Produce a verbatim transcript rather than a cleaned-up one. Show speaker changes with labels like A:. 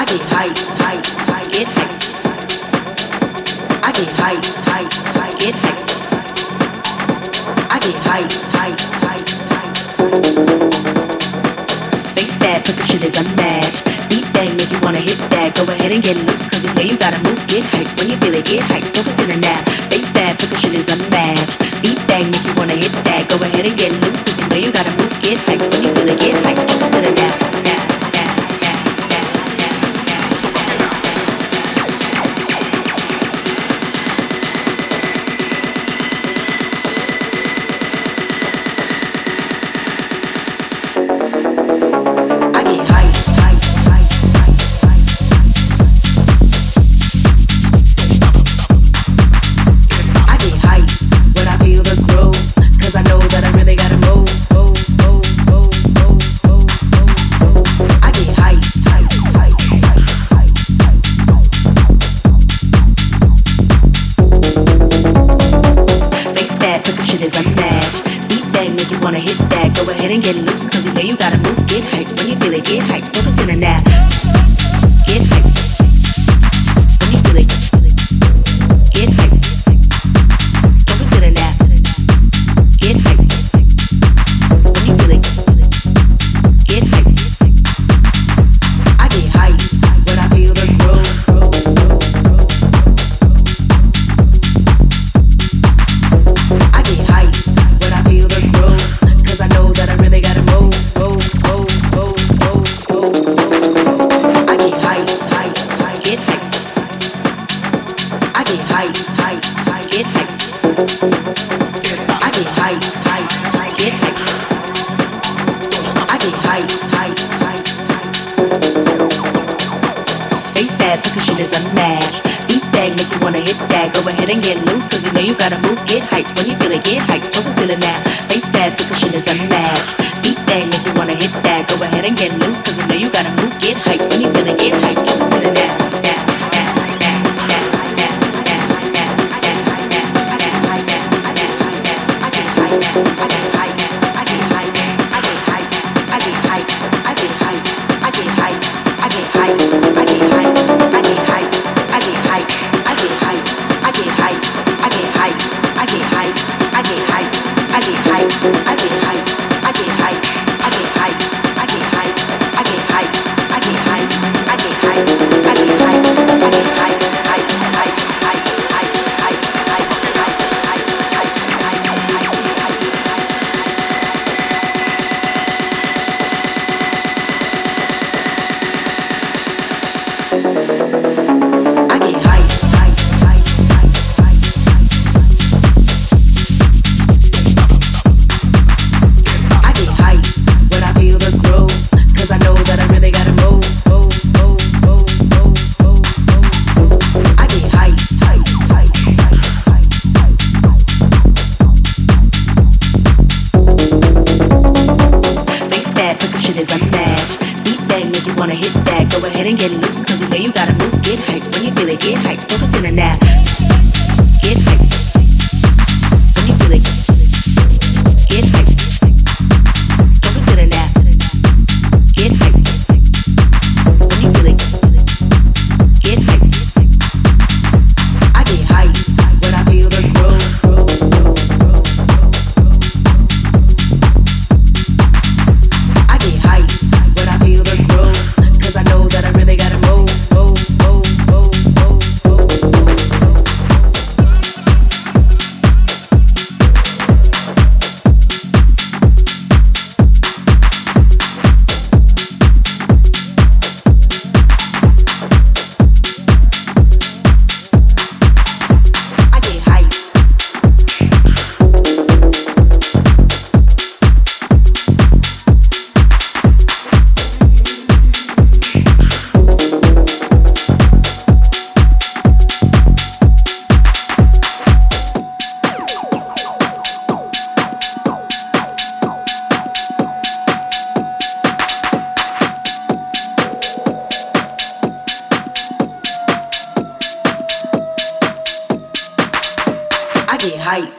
A: get hype, hype, I get hype. I get hype, hype, I get hype. I get hype, hype, hype, hype. Face that, but the shit is unmatched. Beat bang if you wanna hit that. Go ahead and get loose, cause you know you gotta move. Get hype when you feel it, get hype. Focus in on that. Face that, but the shit is unmatched. Beat bang if you wanna hit that. Go ahead and get loose, cause you know you gotta move. Get hype when you feel it, get hype. Focus in on that.
B: get hype.